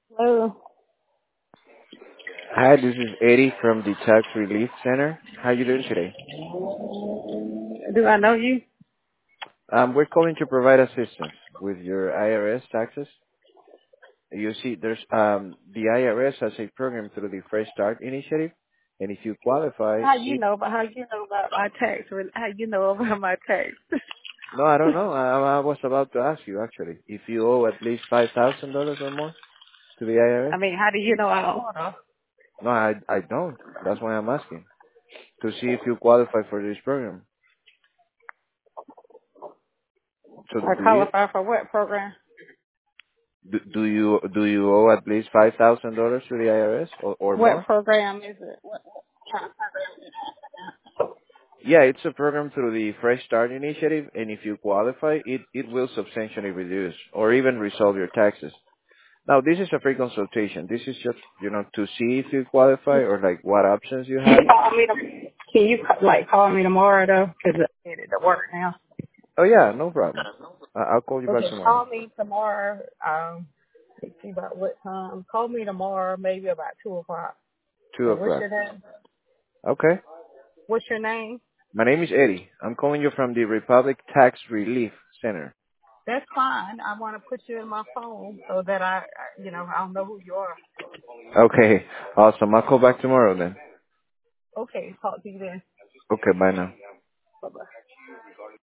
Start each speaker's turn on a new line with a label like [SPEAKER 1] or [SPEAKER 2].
[SPEAKER 1] Hello.
[SPEAKER 2] Hi, this is Eddie from the Tax Relief Center. How you doing today?
[SPEAKER 1] Do I know you?
[SPEAKER 2] We're calling to provide assistance with your IRS taxes. You see, there's the IRS has a program through the Fresh Start Initiative, and if you qualify,
[SPEAKER 1] How you
[SPEAKER 2] it.
[SPEAKER 1] know? But how you know about my tax? How you know about my tax?
[SPEAKER 2] No, I don't know. I was about to ask you actually if you owe at least $5,000 or more to the
[SPEAKER 1] I
[SPEAKER 2] IRS.
[SPEAKER 1] mean, how do you know I own her?
[SPEAKER 2] No, I don't. That's why I'm asking to see if you qualify for this program. So
[SPEAKER 1] I qualify for what program?
[SPEAKER 2] do you owe at least $5,000 to the IRS or
[SPEAKER 1] What
[SPEAKER 2] more?
[SPEAKER 1] program is it? What kind of program is
[SPEAKER 2] Yeah, it's a program through the Fresh Start Initiative, and if you qualify, it will substantially reduce or even resolve your taxes. Now, this is a free consultation. This is just, to see if you qualify or like what options you
[SPEAKER 1] Can
[SPEAKER 2] have.
[SPEAKER 1] you call me? Can you like call me tomorrow though? Because I need it to work now.
[SPEAKER 2] Oh yeah, no problem. I'll call you back
[SPEAKER 1] Okay,
[SPEAKER 2] tomorrow.
[SPEAKER 1] call me tomorrow. Let's see about what time. Call me tomorrow, maybe about 2 o'clock.
[SPEAKER 2] Two
[SPEAKER 1] And what's
[SPEAKER 2] o'clock.
[SPEAKER 1] your name?
[SPEAKER 2] Okay.
[SPEAKER 1] What's your name?
[SPEAKER 2] My name is Eddie. I'm calling you from the Republic Tax Relief Center.
[SPEAKER 1] That's fine. I want to put you in my phone so that I'll know who you are.
[SPEAKER 2] Okay, awesome. I'll call back tomorrow then.
[SPEAKER 1] Okay, talk to you then.
[SPEAKER 2] Okay, bye now.
[SPEAKER 1] Bye bye.